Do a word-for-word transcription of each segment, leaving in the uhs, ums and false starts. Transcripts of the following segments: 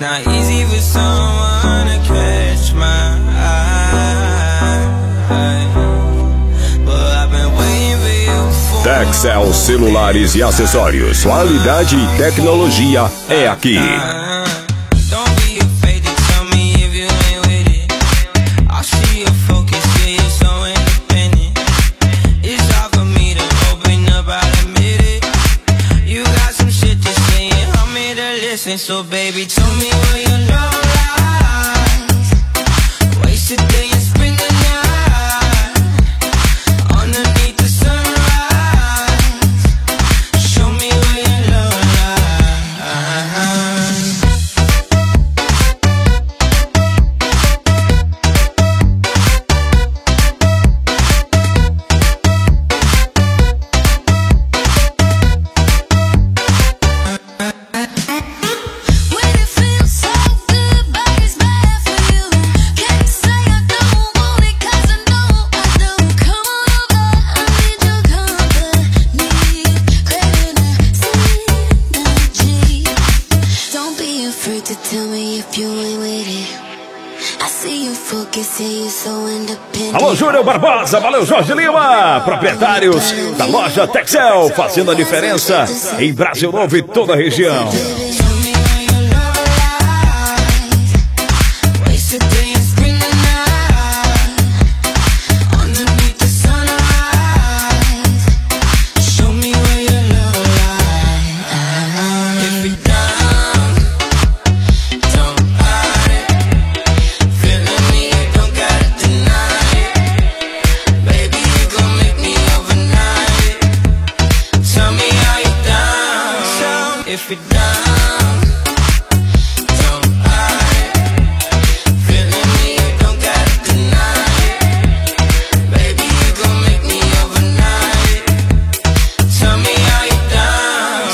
not easy for someone to catch my eye, but I've been waiting for you for Texel Celulares e Acessórios. Qualidade e tecnologia é aqui. So baby, tell me where your love lies. Wasted day and spend the night underneath the sunrise. Show me where your love Alô, Júnior Barbosa, valeu, Jorge Lima, proprietários da loja Texel, fazendo a diferença em Brasil Novo e toda a região. If you're down, don't hide. Feeling me, you don't gotta deny it. Baby, you gon' make me overnight. Tell me how you down.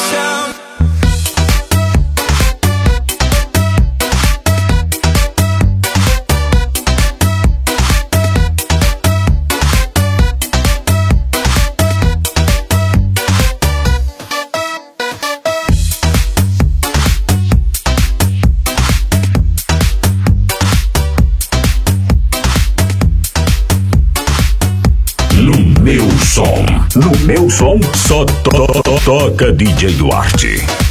Meu som, no meu som, só to to toca D J Duarte.